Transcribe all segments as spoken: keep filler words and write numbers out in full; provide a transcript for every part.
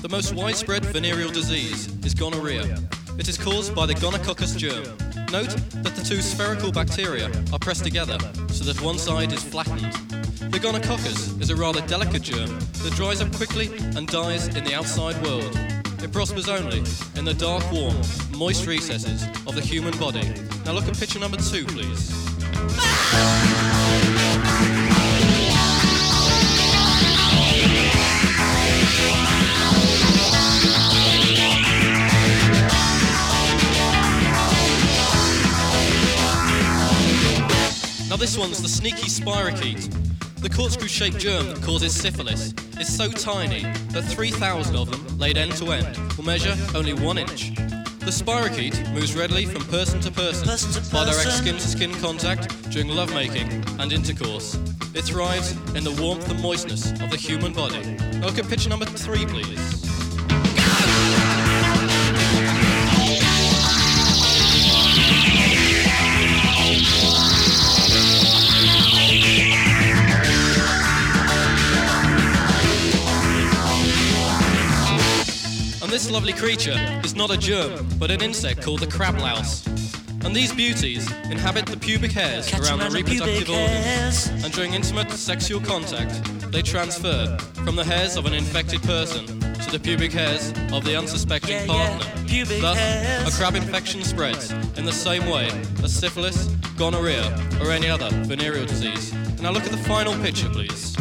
most widespread venereal disease is gonorrhea. It is caused by the gonococcus germ. Note that the two spherical bacteria are pressed together so that one side is flattened. The gonococcus is a rather delicate germ that dries up quickly and dies in the outside world. It prospers only in the dark, warm, moist recesses of the human body. Now look at picture number two, please. Now this one's the sneaky spirochete. The corkscrew-shaped germ that causes syphilis is so tiny that three thousand of them, laid end to end, will measure only one inch. The spirochete moves readily from person to person, person, to person. by direct skin-to-skin contact during lovemaking and intercourse. It thrives in the warmth and moistness of the human body. Now look at picture number three, please. And this lovely creature is not a germ, but an insect called the crab louse. And these beauties inhabit the pubic hairs Catch around the reproductive the organs. And during intimate sexual contact, they transfer from the hairs of an infected person to the pubic hairs of the unsuspecting yeah, partner. Yeah. Thus, hairs. a crab infection spreads in the same way as syphilis, gonorrhea, or any other venereal disease. Now look at the final picture, please.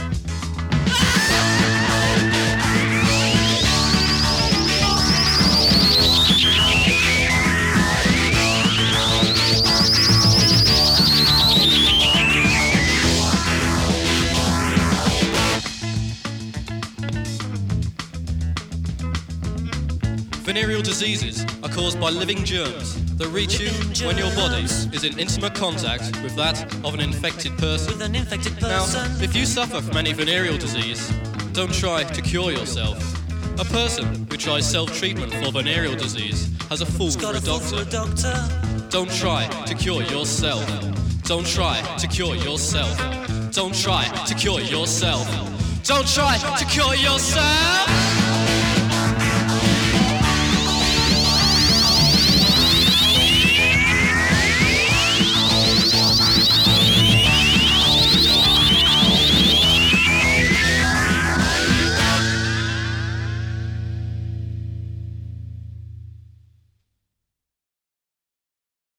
Venereal diseases are caused by living germs that reach you when your body is in intimate contact with that of an infected person. With an infected person. Now, if you suffer from any venereal disease, don't try to cure yourself. A person who tries self-treatment for venereal disease has a fool for a doctor. doctor. Don't try to cure yourself. Don't try to cure yourself. Don't try to cure yourself. Don't try to cure yourself.